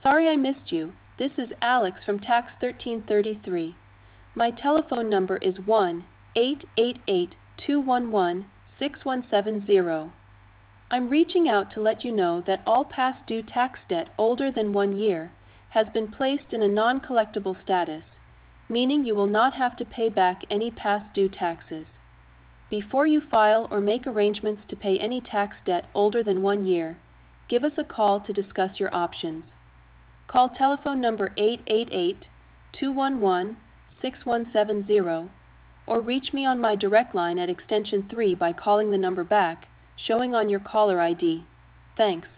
Sorry I missed you. This is Alex from Tax 1333. My telephone number is 1-888-211-6170. I'm reaching out to let you know that all past due tax debt older than 1 year has been placed in a non-collectible status, meaning you will not have to pay back any past due taxes. Before you file or make arrangements to pay any tax debt older than 1 year, give us a call to discuss your options. Call telephone number 888-211-6170 or reach me on my direct line at extension 3 by calling the number back, showing on your caller ID. Thanks.